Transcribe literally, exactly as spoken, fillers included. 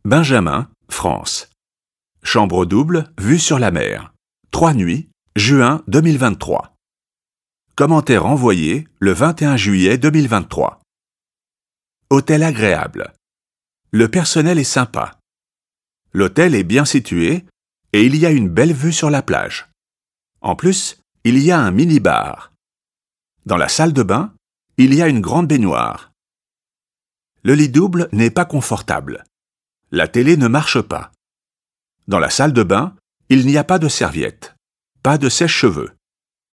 Benjamin, France. Chambre double, vue sur la mer. Trois nuits, juin deux mille vingt-trois. Commentaire envoyé le vingt et un juillet deux mille vingt-trois. Hôtel agréable. Le personnel est sympa. L'hôtel est bien situé et il y a une belle vue sur la plage. En plus, il y a un mini-bar. Dans la salle de bain, il y a une grande baignoire. Le lit double n'est pas confortable. La télé ne marche pas. Dans la salle de bain, il n'y a pas de serviette, pas de sèche-cheveux.